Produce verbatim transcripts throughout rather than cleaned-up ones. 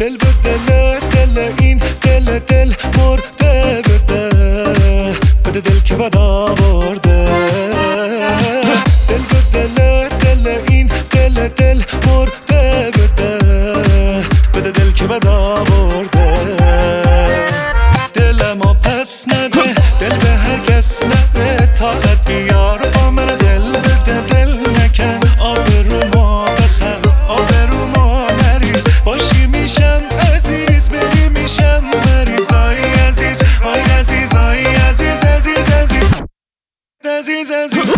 دل به دل دل این دل دل مرده بده بده دل که بد آورده دل به دل دل این دل دل مرده بده بده دل که بد آورده دل ما پس نده دل به هر کس نده طاقت بیار با من دل بده دل نکن آبرو ما بخر آبرو ما نریز باشی میشم عزیز بری میشم مریض آی عزیز آی عزیز آی عزیز عزیز عزیز عزیز عزیز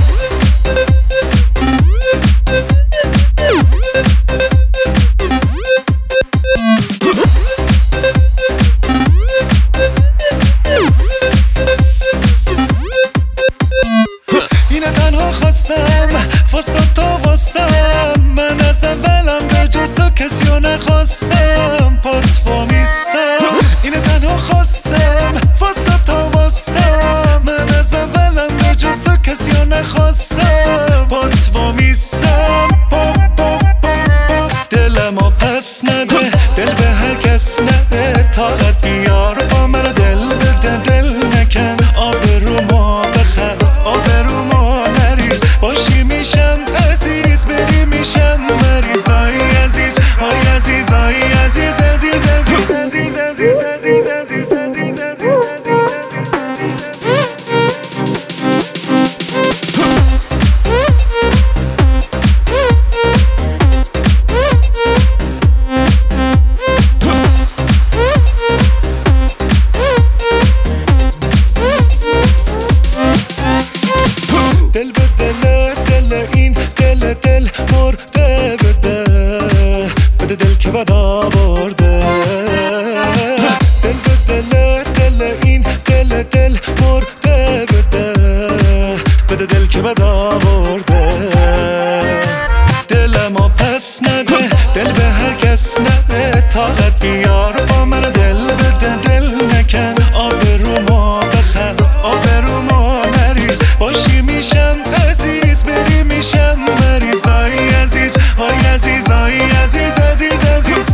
اینه تنها خواستم واسه تا واسم من از اولم به جز تو کسی رو نخواستم پات وامیستم اینه تنها خواستم واسه تا واسم من از اولم به جز تو کسی رو نخواستم پات وامیستم پاپ پاپ پاپ دل ما پس نده دل به هر کس نده طاقت بیار با من دل بده دل نکن آبرو ما بخر آبرو ما نریز باشی میشم عزیز بری میشم مریض آی عزیز آی عزیز آی عزیز عزیز عزیز عزیز عزیز عزیز عزیز دل به دل دل این دل دل مرده بده بده دل که بد آورده دل به دل دل این دل دل مرده بده بده دل که بد آورده دل ما پس نده دل به هر کس نده طاقت بیار با من دل بده دل نکن آبرو ما بخر آبرو ما نریز باشی میشم عزیز بری میشم مریض آی عزیز آی عزیز آی عزیز عزیز عزیز